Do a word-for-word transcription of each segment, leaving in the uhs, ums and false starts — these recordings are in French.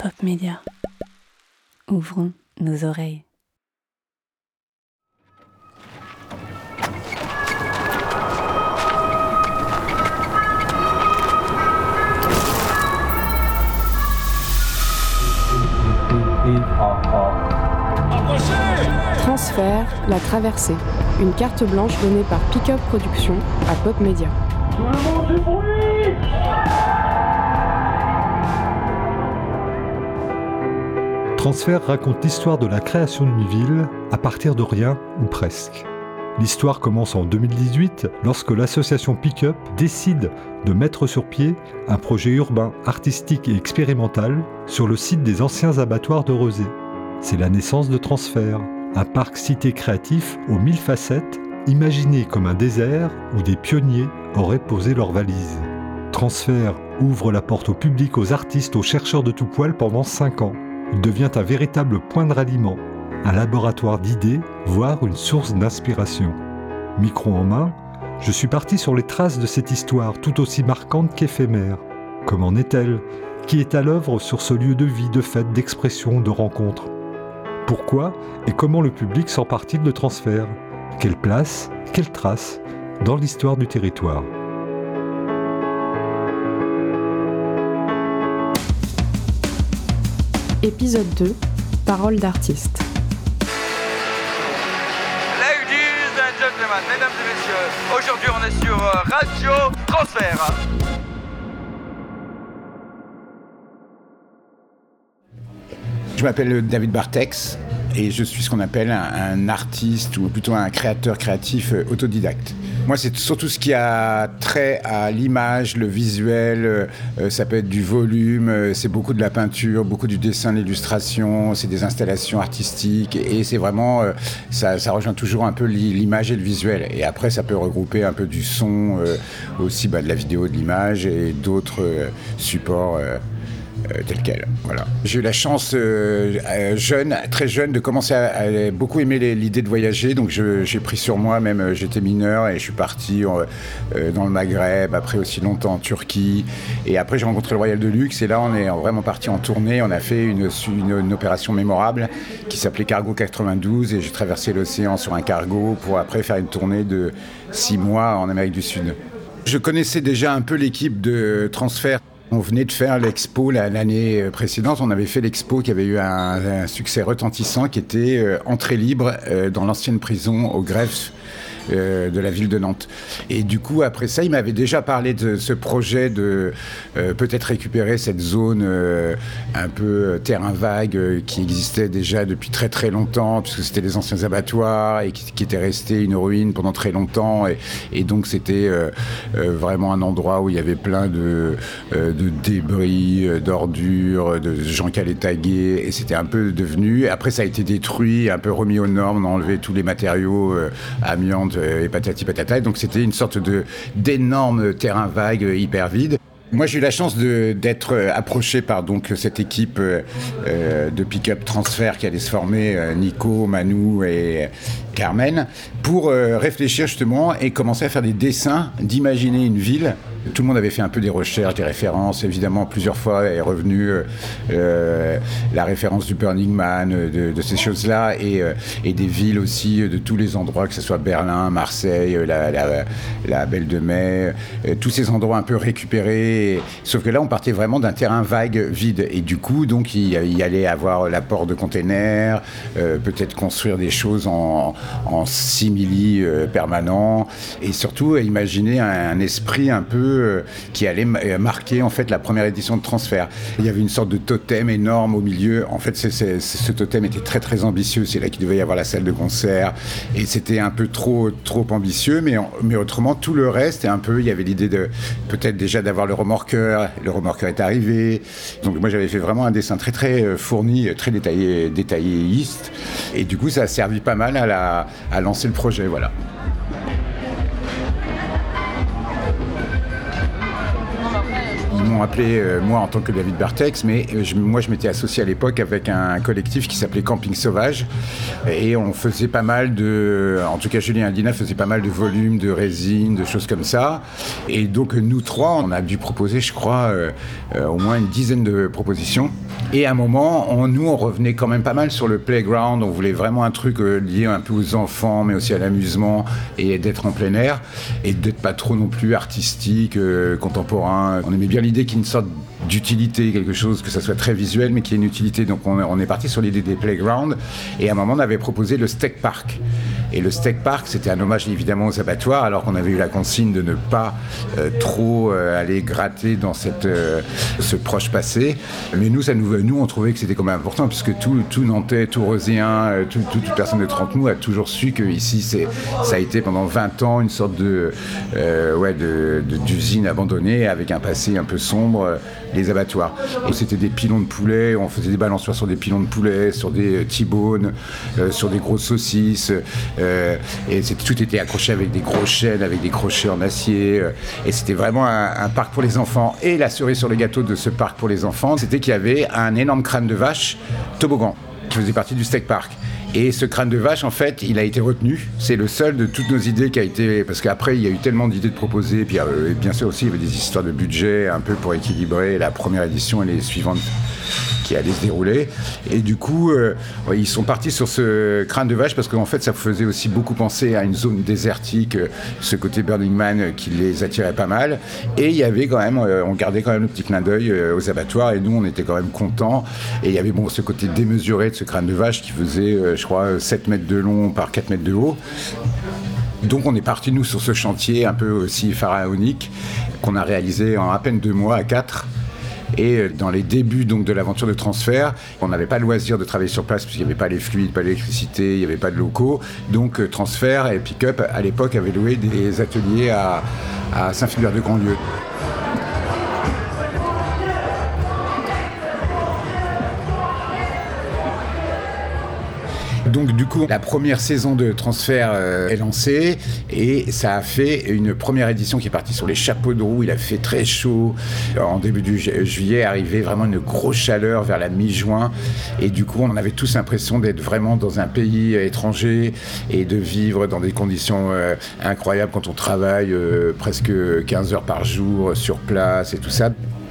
Pop Média. Ouvrons nos oreilles. Transfert, la traversée. Une carte blanche donnée par Pick-up Productions à Pop Média. Tout le monde du bruit! Transfert raconte l'histoire de la création d'une ville à partir de rien ou presque. L'histoire commence en deux mille dix-huit lorsque l'association Pick-up décide de mettre sur pied un projet urbain, artistique et expérimental sur le site des anciens abattoirs de Rezé. C'est la naissance de Transfert, un parc cité créatif aux mille facettes, imaginé comme un désert où des pionniers auraient posé leurs valises. Transfert ouvre la porte au public, aux artistes, aux chercheurs de tout poil pendant cinq ans. Il devient un véritable point de ralliement, un laboratoire d'idées, voire une source d'inspiration. Micro en main, je suis parti sur les traces de cette histoire tout aussi marquante qu'éphémère. Comment est-elle ? Qui est à l'œuvre sur ce lieu de vie, de fête, d'expression, de rencontre ? Pourquoi et comment le public s'empare-t-il de Transfert ? Quelle place, quelle trace dans l'histoire du territoire ? Épisode deux, Paroles d'artistes. Ladies and gentlemen, mesdames et messieurs, aujourd'hui on est sur Radio Transfert. Je m'appelle David Bartex et je suis ce qu'on appelle un, un artiste ou plutôt un créateur créatif autodidacte. Moi, c'est surtout ce qui a trait à l'image, le visuel, euh, ça peut être du volume, euh, c'est beaucoup de la peinture, beaucoup du dessin, de l'illustration, c'est des installations artistiques et c'est vraiment, euh, ça, ça rejoint toujours un peu l'image et le visuel. Et après, ça peut regrouper un peu du son, euh, aussi bah, de la vidéo, de l'image et d'autres euh, supports euh, Euh, tel quel, voilà. J'ai eu la chance, euh, euh, jeune, très jeune, de commencer à, à beaucoup aimer les, l'idée de voyager. Donc je, j'ai pris sur moi, même euh, j'étais mineur et je suis parti euh, dans le Maghreb, après aussi longtemps en Turquie. Et après j'ai rencontré le Royal de Luxe et là on est vraiment parti en tournée. On a fait une, une, une opération mémorable qui s'appelait Cargo quatre-vingt-douze et j'ai traversé l'océan sur un cargo pour après faire une tournée de six mois en Amérique du Sud. Je connaissais déjà un peu l'équipe de Transfert. On venait de faire l'expo l'année précédente, on avait fait l'expo qui avait eu un, un succès retentissant qui était euh, entrée libre euh, dans l'ancienne prison au greffe euh, de la ville de Nantes. Et du coup, après ça, il m'avait déjà parlé de ce projet de euh, peut-être récupérer cette zone euh, un peu terrain vague euh, qui existait déjà depuis très très longtemps, puisque c'était les anciens abattoirs et qui, qui était resté une ruine pendant très longtemps. Et, et donc, c'était euh, euh, vraiment un endroit où il y avait plein de, euh, de débris, euh, d'ordures, de gens qui allaient taguer. Et c'était un peu devenu... Après, ça a été détruit, un peu remis aux normes, on a enlevé tous les matériaux, euh, amiante, et patati patata, donc c'était une sorte de, d'énorme terrain vague hyper vide. Moi, j'ai eu la chance de, d'être approché par donc, cette équipe euh, de Pick-up Transfert qui allait se former, euh, Nico, Manu et Carmen, pour euh, réfléchir justement et commencer à faire des dessins, d'imaginer une ville. Tout le monde avait fait un peu des recherches, des références. Évidemment, plusieurs fois est revenue euh, la référence du Burning Man, de, de ces choses-là, et, euh, et des villes aussi, de tous les endroits, que ce soit Berlin, Marseille, la, la, la Belle de Mai, euh, tous ces endroits un peu récupérés. Et, sauf que là, on partait vraiment d'un terrain vague, vide. Et du coup, donc, il, il allait avoir l'apport de containers, euh, peut-être construire des choses en, en simili euh, permanent, et surtout imaginer un, un esprit un peu qui allait marquer en fait la première édition de Transfert. Il y avait une sorte de totem énorme au milieu. En fait, c'est, c'est, ce totem était très très ambitieux. C'est là qu'il devait y avoir la salle de concert et c'était un peu trop trop ambitieux. Mais mais autrement, tout le reste est un peu. Il y avait l'idée de peut-être déjà d'avoir le remorqueur. Le remorqueur est arrivé. Donc moi, j'avais fait vraiment un dessin très très fourni, très détaillé, détailléiste. Et du coup, ça a servi pas mal à la à lancer le projet. Voilà. m'ont appelé, euh, moi, en tant que David Bartex, mais euh, je, moi, je m'étais associé à l'époque avec un collectif qui s'appelait Camping Sauvage. Et on faisait pas mal de... En tout cas, Julien et Dina faisaient pas mal de volumes, de résine, de choses comme ça. Et donc, nous trois, on a dû proposer, je crois, euh, euh, au moins une dizaine de propositions. Et à un moment, on, nous, on revenait quand même pas mal sur le playground. On voulait vraiment un truc euh, lié un peu aux enfants, mais aussi à l'amusement, et d'être en plein air, et d'être pas trop non plus artistique, euh, contemporain. On aimait bien l'idée qu'il y ait une sorte d'utilité, quelque chose, que ça soit très visuel, mais qu'il y ait une utilité. Donc on, on est parti sur l'idée des playgrounds, et à un moment, on avait proposé le steak park. Et le steak park, c'était un hommage évidemment aux abattoirs, alors qu'on avait eu la consigne de ne pas euh, trop euh, aller gratter dans cette, euh, ce proche passé. Mais nous, ça nous, nous, on trouvait que c'était quand même important, puisque tout, tout Nantais, tout Rosien, euh, tout, tout, toute personne de Trentemoux a toujours su que ici, c'est, ça a été pendant vingt ans une sorte de, euh, ouais, de, de, d'usine abandonnée avec un passé un peu sombre, euh, les abattoirs. Et c'était des pilons de poulet, on faisait des balançoires sur des pilons de poulet, sur des T-bones, euh, sur des grosses saucisses. Euh, et c'est, tout était accroché avec des gros chaînes, avec des crochets en acier. Euh, et c'était vraiment un, un parc pour les enfants. Et la cerise sur le gâteau de ce parc pour les enfants, c'était qu'il y avait un énorme crâne de vache toboggan qui faisait partie du steak park. Et ce crâne de vache, en fait, il a été retenu. C'est le seul de toutes nos idées qui a été... Parce qu'après, il y a eu tellement d'idées de proposer. Puis, euh, bien sûr, aussi, il y avait des histoires de budget, un peu pour équilibrer la première édition et les suivantes qui allaient se dérouler. Et du coup, euh, ils sont partis sur ce crâne de vache parce qu'en fait, ça faisait aussi beaucoup penser à une zone désertique, euh, ce côté Burning Man euh, qui les attirait pas mal. Et il y avait quand même... Euh, on gardait quand même le petit clin d'œil euh, aux abattoirs. Et nous, on était quand même contents. Et il y avait bon, ce côté démesuré de ce crâne de vache qui faisait... Euh, je crois, sept mètres de long par quatre mètres de haut. Donc on est parti, nous, sur ce chantier un peu aussi pharaonique qu'on a réalisé en à peine deux mois à quatre. Et dans les débuts donc, de l'aventure de transfert, on n'avait pas le loisir de travailler sur place puisqu'il n'y avait pas les fluides, pas l'électricité, il n'y avait pas de locaux. Donc transfert et pick-up, à l'époque, avaient loué des ateliers à, à Saint-Philbert-de-Grandlieu. Donc du coup, la première saison de transfert euh, est lancée et ça a fait une première édition qui est partie sur les chapeaux de roue. Il a fait très chaud. En début du ju- juillet, arrivait vraiment une grosse chaleur vers la mi-juin. Et du coup, on avait tous l'impression d'être vraiment dans un pays étranger et de vivre dans des conditions euh, incroyables quand on travaille euh, presque quinze heures par jour sur place et tout ça.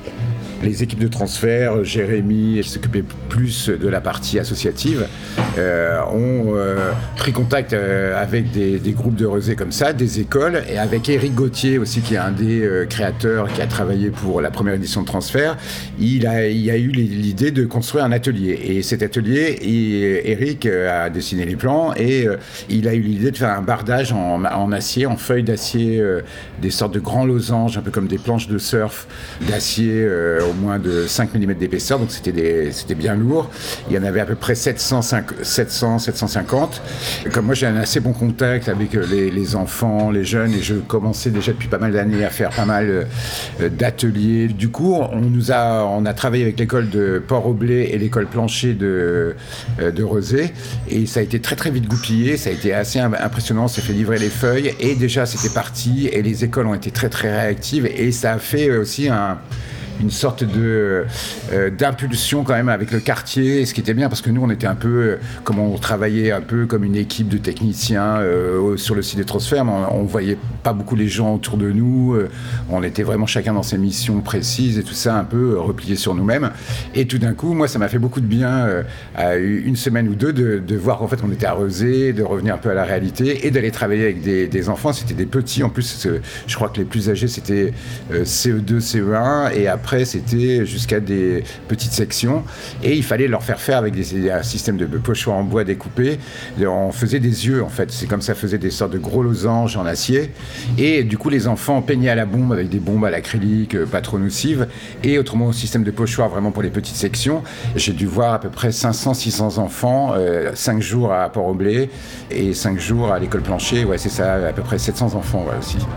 Les équipes de transfert, Jérémy, qui s'occupait plus de la partie associative, euh, ont euh, pris contact euh, avec des, des groupes de Rezé comme ça, des écoles, et avec Éric Gauthier aussi, qui est un des euh, créateurs qui a travaillé pour la première édition de transfert. Il a, il a eu l'idée de construire un atelier. Et cet atelier, Éric a dessiné les plans et euh, il a eu l'idée de faire un bardage en, en acier, en feuilles d'acier, euh, des sortes de grands losanges, un peu comme des planches de surf d'acier, euh, au moins de cinq millimètres d'épaisseur, donc c'était, des, c'était bien lourd. Il y en avait à peu près sept cents, sept cents, sept cent cinquante. Comme moi, j'ai un assez bon contact avec les, les enfants, les jeunes, et je commençais déjà depuis pas mal d'années à faire pas mal euh, d'ateliers. Du coup, on, nous a, on a travaillé avec l'école de Port-au-Blé et l'école Plancher de, euh, de Rezé, et ça a été très très vite goupillé, ça a été assez impressionnant, on s'est fait livrer les feuilles, et déjà c'était parti, et les écoles ont été très très réactives, et ça a fait aussi un... une sorte de, euh, d'impulsion quand même avec le quartier, ce qui était bien parce que nous on était un peu, euh, comme on travaillait un peu comme une équipe de techniciens euh, sur le site des transferts, mais on, on voyait pas beaucoup les gens autour de nous, euh, on était vraiment chacun dans ses missions précises et tout ça un peu euh, replié sur nous-mêmes, et tout d'un coup moi ça m'a fait beaucoup de bien euh, à une semaine ou deux de, de voir qu'en fait on était à Rezé, de revenir un peu à la réalité et d'aller travailler avec des, des enfants. C'était des petits en plus, je crois que les plus âgés c'était euh, C E deux, C E un, et après Après, c'était jusqu'à des petites sections et il fallait leur faire faire avec des, un système de pochoirs en bois découpé. On faisait des yeux, en fait. C'est comme ça, faisait des sortes de gros losanges en acier. Et du coup, les enfants peignaient à la bombe avec des bombes à l'acrylique, pas trop nocives. Et autrement, au système de pochoirs vraiment pour les petites sections. J'ai dû voir à peu près cinq cents, six cents enfants, euh, cinq jours à Port-au-Blé et cinq jours à l'école Plancher. Ouais, c'est ça, à peu près sept cents enfants, ouais, aussi.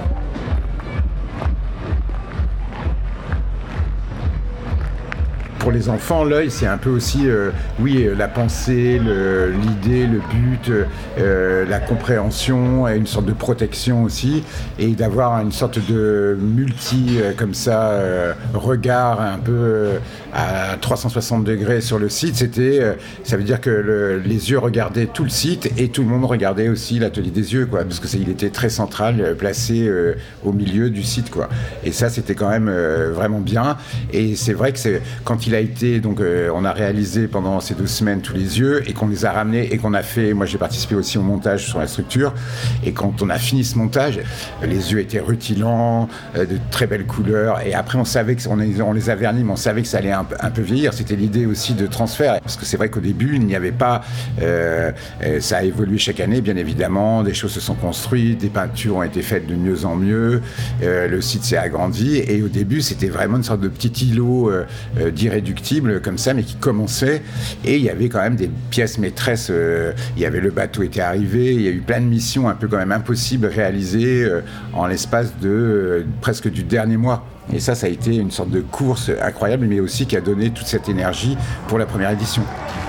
Pour les enfants, l'œil, c'est un peu aussi, euh, oui, la pensée, le, l'idée, le but, euh, la compréhension, et une sorte de protection aussi, et d'avoir une sorte de multi, euh, comme ça, euh, regard un peu euh, à trois cent soixante degrés sur le site. C'était, euh, ça veut dire que le, les yeux regardaient tout le site et tout le monde regardait aussi l'atelier des yeux, quoi, parce que c'est, il était très central, euh, placé euh, au milieu du site, quoi. Et ça, c'était quand même euh, vraiment bien. Et c'est vrai que c'est, quand il a été, donc euh, on a réalisé pendant ces deux semaines tous les yeux et qu'on les a ramenés et qu'on a fait, moi j'ai participé aussi au montage sur la structure, et quand on a fini ce montage, les yeux étaient rutilants, euh, de très belles couleurs, et après on savait qu'on on les a vernis, mais on savait que ça allait un peu, un peu vieillir. C'était l'idée aussi de transfert, parce que c'est vrai qu'au début il n'y avait pas, euh, ça a évolué chaque année bien évidemment, des choses se sont construites, des peintures ont été faites de mieux en mieux, euh, le site s'est agrandi, et au début c'était vraiment une sorte de petit îlot euh, euh, d'irréductible comme ça, mais qui commençait, et il y avait quand même des pièces maîtresses, euh, il y avait le bateau était arrivé, il y a eu plein de missions un peu quand même impossibles réalisées euh, en l'espace de euh, presque du dernier mois. Et ça, ça a été une sorte de course incroyable, mais aussi qui a donné toute cette énergie pour la première édition.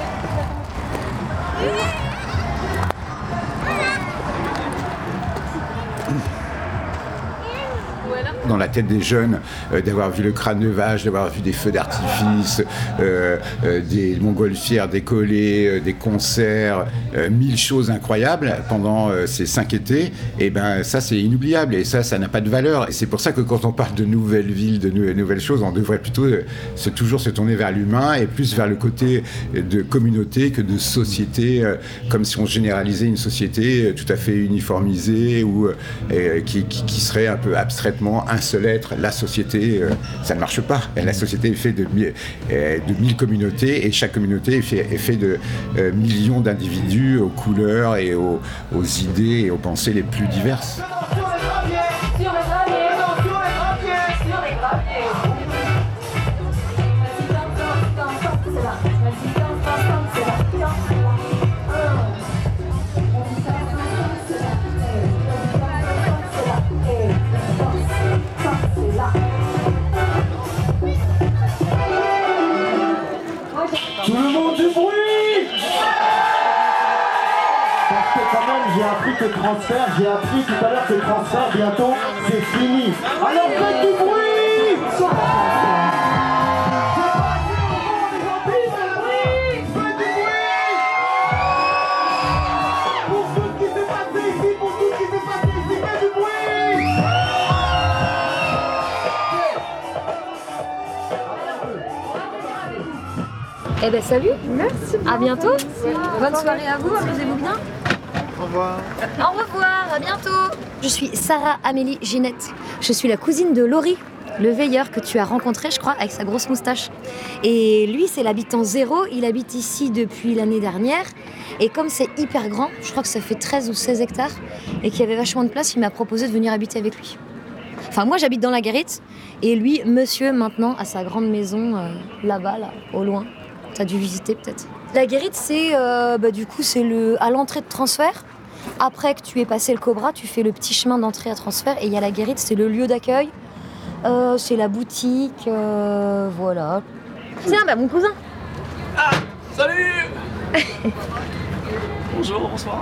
Dans la tête des jeunes, euh, d'avoir vu le crâne de vache, d'avoir vu des feux d'artifice, euh, euh, des montgolfières décollées, euh, des concerts, euh, mille choses incroyables pendant euh, ces cinq étés, et ben ça c'est inoubliable, et ça, ça n'a pas de valeur. Et c'est pour ça que quand on parle de nouvelles villes, de nou- nouvelles choses, on devrait plutôt euh, se, toujours se tourner vers l'humain et plus vers le côté de communauté que de société, euh, comme si on généralisait une société euh, tout à fait uniformisée ou euh, qui, qui, qui serait un peu abstraitement un seul être, la société, euh, ça ne marche pas. La société est faite de, euh, de mille communautés, et chaque communauté est faite est fait de euh, millions d'individus aux couleurs et aux, aux idées et aux pensées les plus diverses. Tout le monde du bruit! Parce que quand même j'ai appris que transfert, j'ai appris tout à l'heure que transfert bientôt c'est fini. Alors faites du bruit! Pour tout ce qui s'est passé ici, pour tout ce qui s'est passé ici, faites du bruit! Eh ben salut, merci. À bientôt. Bonne soirée à vous, amusez-vous bien. Au revoir. Au revoir, à bientôt. Je suis Sarah Amélie Ginette. Je suis la cousine de Laurie, le veilleur que tu as rencontré, je crois, avec sa grosse moustache. Et lui, c'est l'habitant zéro. Il habite ici depuis l'année dernière. Et comme c'est hyper grand, je crois que ça fait treize ou seize hectares, et qu'il y avait vachement de place, il m'a proposé de venir habiter avec lui. Enfin, moi, j'habite dans la Guérite, et lui, monsieur, maintenant, a sa grande maison euh, là-bas, là, au loin. T'as dû visiter peut-être. La Guérite, c'est euh, bah, du coup c'est le à l'entrée de transfert. Après que tu aies passé le Cobra, tu fais le petit chemin d'entrée à transfert, et il y a la Guérite, c'est le lieu d'accueil, euh, c'est la boutique, euh, voilà. Tiens, bah mon cousin. Ah, salut. Bonjour, bonsoir.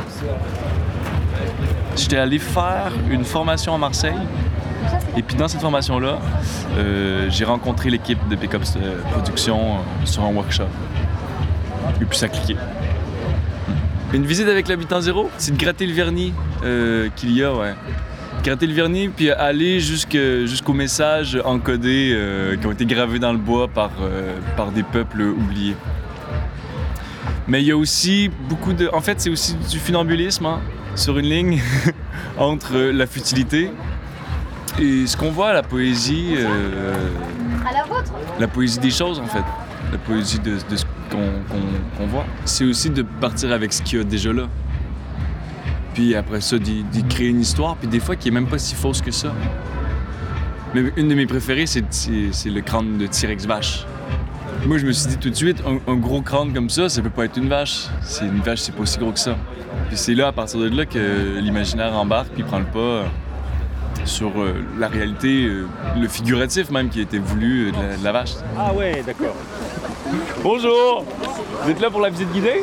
J'étais allé faire une formation à Marseille. Et puis dans cette formation-là, euh, j'ai rencontré l'équipe de Pick-Up Production euh, sur un workshop. Et puis ça a cliqué. Une visite avec l'habitant zéro, c'est de gratter le vernis euh, qu'il y a, ouais. Gratter le vernis, puis aller jusque, jusqu'aux messages encodés euh, qui ont été gravés dans le bois par, euh, par des peuples oubliés. Mais il y a aussi beaucoup de... En fait, c'est aussi du funambulisme, hein, sur une ligne entre la futilité et ce qu'on voit, la poésie, euh, À la vôtre. la poésie des choses en fait, la poésie de, de ce qu'on, qu'on, qu'on voit. C'est aussi de partir avec ce qu'il y a déjà là. Puis après ça, d'y, d'y créer une histoire, puis des fois qui est même pas si fausse que ça. Mais une de mes préférées, c'est, c'est, c'est le crâne de T-Rex vache. Moi, je me suis dit tout de suite, un, un gros crâne comme ça, ça peut pas être une vache. C'est une vache, c'est pas aussi gros que ça. Puis c'est là, à partir de là, que l'imaginaire embarque puis prend le pas. sur euh, la réalité, euh, le figuratif même qui a été voulu euh, de, la, de la vache. Ah ouais, d'accord. Bonjour! Vous êtes là pour la visite guidée?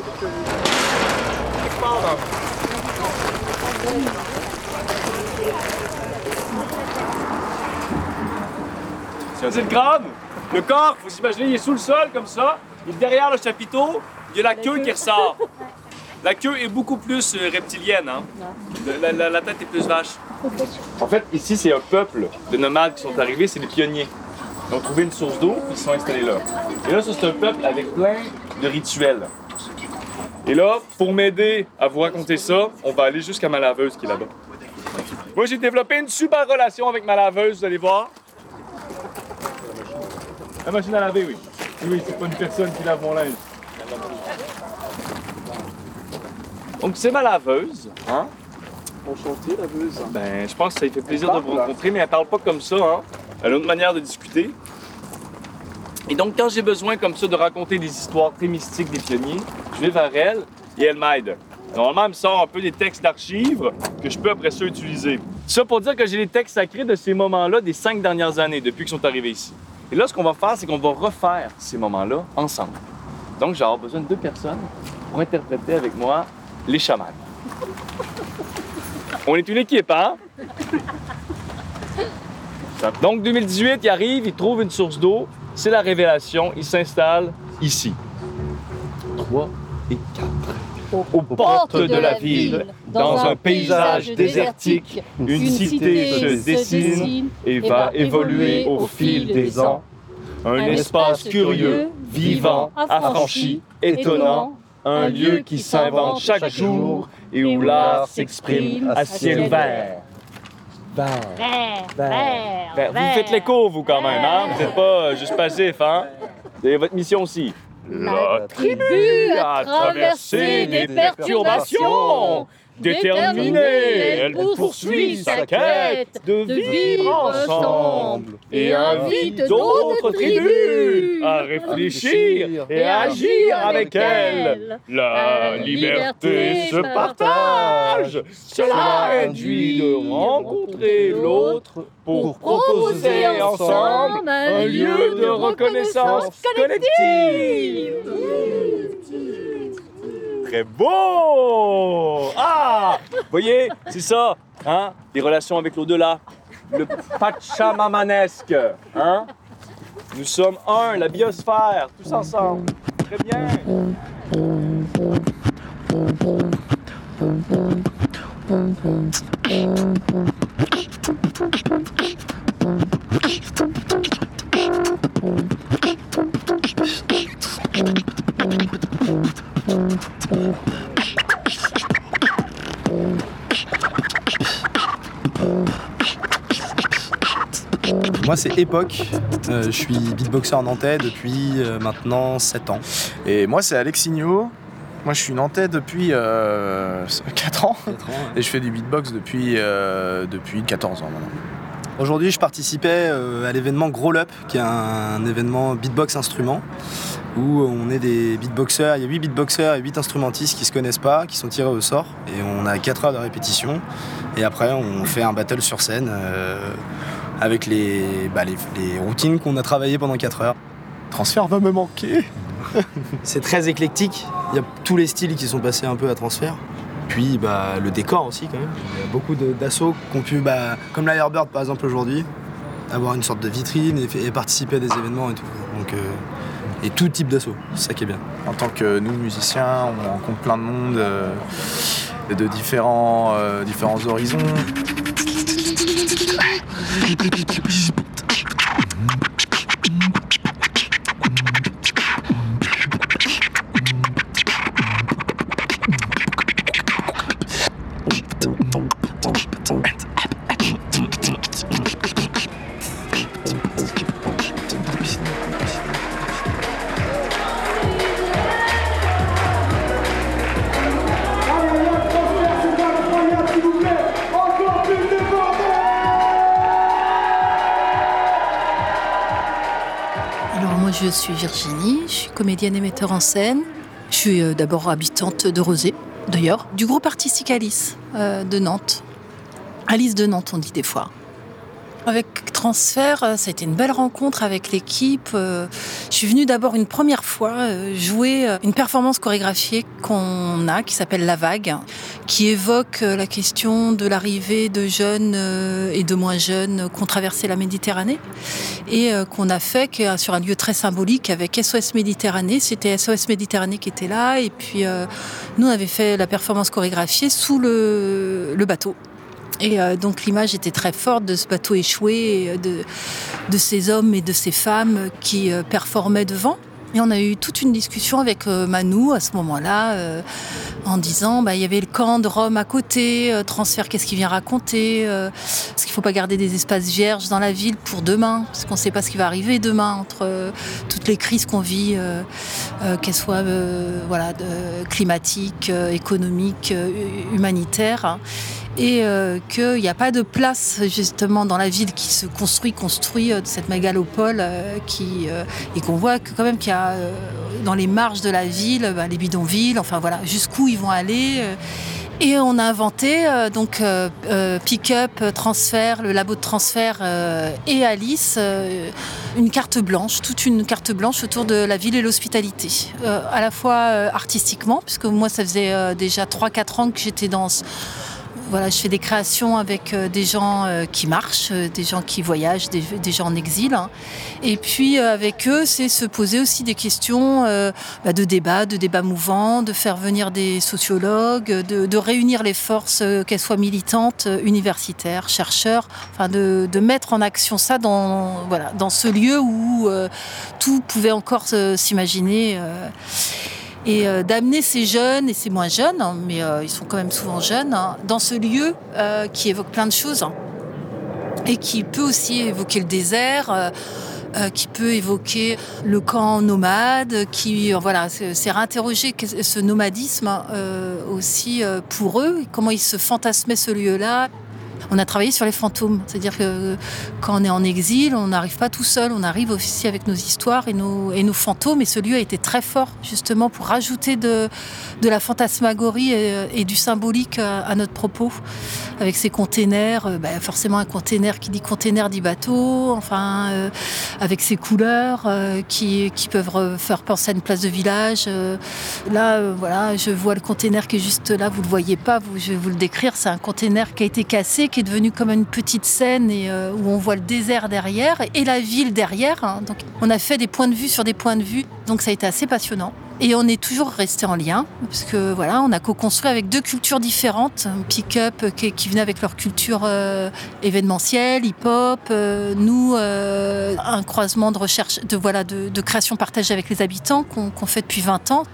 C'est le crâne. Le corps, faut s'imaginer, il est sous le sol comme ça. Et derrière le chapiteau, il y a la queue qui ressort. La queue est beaucoup plus euh, reptilienne. Hein? La, la, la tête est plus vache. En fait, ici, c'est un peuple de nomades qui sont arrivés, c'est des pionniers. Ils ont trouvé une source d'eau, puis ils se sont installés là. Et là, ça, c'est un peuple avec plein de rituels. Et là, pour m'aider à vous raconter ça, on va aller jusqu'à ma laveuse qui est là-bas. Moi, j'ai développé une super relation avec ma laveuse, vous allez voir. La machine à laver, oui. Oui, c'est pas une personne qui lave mon linge. Donc, c'est ma laveuse, hein? Enchantée, laveuse. Ben, je pense que ça lui fait plaisir de vous rencontrer, mais elle parle pas comme ça, hein? Elle a une autre manière de discuter. Et donc, quand j'ai besoin comme ça de raconter des histoires très mystiques des pionniers, je vais vers elle et elle m'aide. Normalement, elle me sort un peu des textes d'archives que je peux après ça utiliser. Ça pour dire que j'ai les textes sacrés de ces moments-là des cinq dernières années, depuis qu'ils sont arrivés ici. Et là, ce qu'on va faire, c'est qu'on va refaire ces moments-là ensemble. Donc, j'ai avoir besoin de deux personnes pour interpréter avec moi les chamans. On est une équipe, hein? Donc, deux mille dix-huit, il arrive, il trouve une source d'eau. C'est la révélation. Il s'installe ici. Trois et quatre. Aux portes de la ville, dans un paysage désertique, une cité se dessine et va évoluer au fil des ans. Un espace curieux, vivant, affranchi, étonnant. Un lieu qui s'invente chaque jour et où l'art s'exprime à ciel ouvert. Vert, vert, vert. Vous faites l'écho, vous, quand même, hein? Vous n'êtes pas juste passif, hein? Vous avez votre mission aussi. La tribu a traversé des perturbations. Déterminée, elle poursuit sa quête de vivre ensemble et invite d'autres tribus à réfléchir et à agir avec elle. La liberté se partage. Cela induit de rencontrer l'autre pour proposer ensemble un lieu de reconnaissance collective. Très beau! Ah! Vous voyez, c'est ça, hein? Les relations avec l'au-delà. Le pachamamanesque, hein? Nous sommes un, la biosphère, tous ensemble. Très bien. Moi, c'est Époque. Euh, je suis beatboxer nantais depuis euh, maintenant sept ans. Et moi, c'est Alexinho. Moi, je suis nantais depuis euh, quatre ans. quatre ans ouais. Et je fais du beatbox depuis, euh, depuis quatorze ans maintenant. Aujourd'hui, je participais euh, à l'événement Grow Up, qui est un, un événement beatbox instrument, où on est des beatboxers. Il y a huit beatboxers et huit instrumentistes qui se connaissent pas, qui sont tirés au sort. Et on a quatre heures de répétition. Et après, on fait un battle sur scène euh, avec les, bah, les, les routines qu'on a travaillées pendant quatre heures. Transfert va me manquer. C'est très éclectique. Il y a tous les styles qui sont passés un peu à Transfert. Puis bah, le décor aussi quand même. Il y a beaucoup de, d'assauts qui ont pu, bah, comme l'Airbird par exemple aujourd'hui, avoir une sorte de vitrine et, et participer à des événements et tout. Donc, euh, et tout type d'assaut, c'est ça qui est bien. En tant que nous musiciens, on rencontre plein de monde, euh, de différents, euh, différents horizons. Je suis Virginie, je suis comédienne et metteur en scène. Je suis euh, d'abord habitante de Rezé, d'ailleurs, du groupe Artistique Alice euh, de Nantes. Alice de Nantes, on dit des fois. Avec Transfert, ça a été une belle rencontre avec l'équipe. Je suis venue d'abord une première fois jouer une performance chorégraphiée qu'on a, qui s'appelle La Vague, qui évoque la question de l'arrivée de jeunes et de moins jeunes qui ont traversé la Méditerranée et qu'on a fait sur un lieu très symbolique avec S O S Méditerranée. C'était S O S Méditerranée qui était là et puis nous on avait fait la performance chorégraphiée sous le, le bateau. Et euh, donc l'image était très forte de ce bateau échoué, et de, de ces hommes et de ces femmes qui euh, performaient devant. Et on a eu toute une discussion avec euh, Manou à ce moment-là, euh, en disant bah, il y avait le camp de Rome à côté, euh, Transfert, qu'est-ce qu'il vient raconter euh, Parce qu'il ne faut pas garder des espaces vierges dans la ville pour demain, parce qu'on ne sait pas ce qui va arriver demain, entre euh, toutes les crises qu'on vit, euh, euh, qu'elles soient euh, voilà, de, climatiques, euh, économiques, euh, humanitaires. Hein. Et euh, qu'il n'y a pas de place justement dans la ville qui se construit, construit euh, de cette mégalopole euh, qui, euh, et qu'on voit que, quand même qu'il y a euh, dans les marges de la ville, bah, les bidonvilles, enfin voilà, jusqu'où ils vont aller. Euh, et on a inventé euh, donc euh, euh, Pick-up, Transfert, le labo de Transfert euh, et Alice, euh, une carte blanche, toute une carte blanche autour de la ville et l'hospitalité. Euh, à la fois euh, artistiquement, puisque moi ça faisait euh, déjà trois quatre ans que j'étais dans ce Voilà, je fais des créations avec euh, des gens euh, qui marchent, euh, des gens qui voyagent, des, des gens en exil. Hein. Et puis euh, avec eux, c'est se poser aussi des questions euh, bah, de débat, de débat mouvants, de faire venir des sociologues, de, de réunir les forces, euh, qu'elles soient militantes, universitaires, chercheurs, enfin de, de mettre en action ça dans, voilà, dans ce lieu où euh, tout pouvait encore euh, s'imaginer. Euh, Et euh, d'amener ces jeunes et ces moins jeunes, hein, mais euh, ils sont quand même souvent jeunes, hein, dans ce lieu euh, qui évoque plein de choses hein, et qui peut aussi évoquer le désert, euh, euh, qui peut évoquer le camp nomade, qui euh, voilà, c'est, c'est réinterroger ce nomadisme euh, aussi euh, pour eux, comment ils se fantasmaient ce lieu-là. On a travaillé sur les fantômes, c'est-à-dire que quand on est en exil, on n'arrive pas tout seul, on arrive aussi avec nos histoires et nos, et nos fantômes. Et ce lieu a été très fort, justement, pour rajouter de, de la fantasmagorie et, et du symbolique à, à notre propos. Avec ces containers, euh, bah, forcément un container qui dit container dit bateau, enfin, euh, avec ces couleurs euh, qui, qui peuvent faire penser à une place de village. Euh, là, euh, voilà, je vois le container qui est juste là, vous ne le voyez pas, vous, je vais vous le décrire, c'est un container qui a été cassé, qui est devenu comme une petite scène et, euh, où on voit le désert derrière et la ville derrière. Hein. Donc, on a fait des points de vue sur des points de vue, donc ça a été assez passionnant. Et on est toujours resté en lien, parce que voilà, on a co-construit avec deux cultures différentes. Pick-up qui, qui venait avec leur culture euh, événementielle, hip-hop. Euh, nous, euh, un croisement de recherche, de voilà, de, de création partagée avec les habitants qu'on, qu'on fait depuis vingt ans.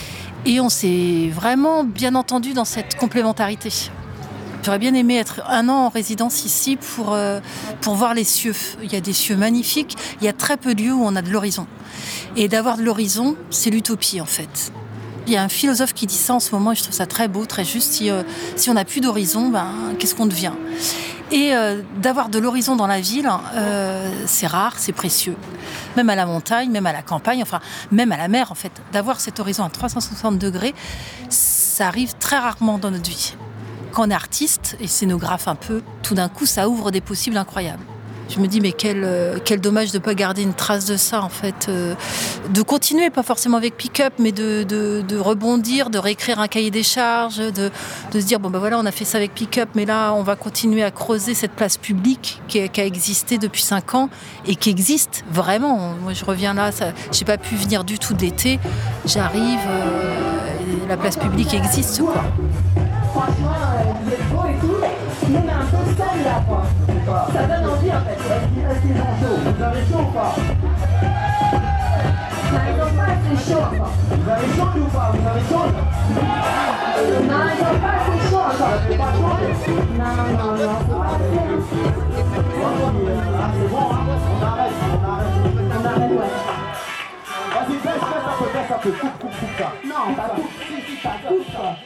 Et on s'est vraiment bien entendu dans cette complémentarité. J'aurais bien aimé être un an en résidence ici pour, euh, pour voir les cieux. Il y a des cieux magnifiques, il y a très peu de lieux où on a de l'horizon. Et d'avoir de l'horizon, c'est l'utopie en fait. Il y a un philosophe qui dit ça en ce moment et je trouve ça très beau, très juste. Si, euh, si on n'a plus d'horizon, ben, qu'est-ce qu'on devient ? Et euh, d'avoir de l'horizon dans la ville, euh, c'est rare, c'est précieux. Même à la montagne, même à la campagne, enfin même à la mer en fait. D'avoir cet horizon à trois cent soixante degrés, ça arrive très rarement dans notre vie. Quand on est artiste et scénographe un peu, tout d'un coup, ça ouvre des possibles incroyables. Je me dis, mais quel, euh, quel dommage de ne pas garder une trace de ça, en fait. Euh, de continuer, pas forcément avec Pick-up, mais de, de, de rebondir, de réécrire un cahier des charges, de, de se dire, bon ben voilà, on a fait ça avec Pick-up, mais là, on va continuer à creuser cette place publique qui, qui a existé depuis cinq ans et qui existe vraiment. Moi, je reviens là, ça, j'ai pas pu venir du tout de l'été. J'arrive, euh, la place publique existe, quoi. Franchement, vous êtes beau et tout, nous on est un peu sale là quoi. Ça donne envie en fait. Est-ce qu'ils ont chaud? Vous avez chaud ou pas? Non, ils n'ont pas assez chaud encore. Vous avez chaud ou pas? Vous avez chaud? Non, ils n'ont pas assez chaud encore. Vous n'avez pas chaud? Non, non, non. C'est bon, hein? On arrête, on arrête. On arrête, ouais. Vas-y, baisse, baisse un peu, baisse un peu. Coupe, coupe, coupe ça. Non, pas coupe. Si, si, ça coupe ça.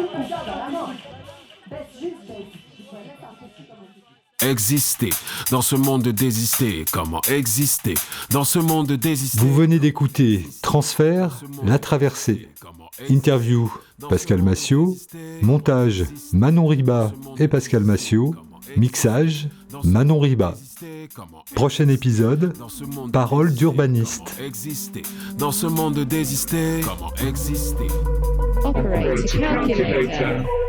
Exister dans ce monde désisté, comment exister dans ce monde désisté. Vous venez d'écouter Transfert, La Traversée. Interview Pascal Massiot, montage Manon Riba et Pascal Massiot, Mixage, Manon Riba. Prochain épisode, Paroles d'urbaniste. Dans ce monde désisté, comment exister? Operate calculator.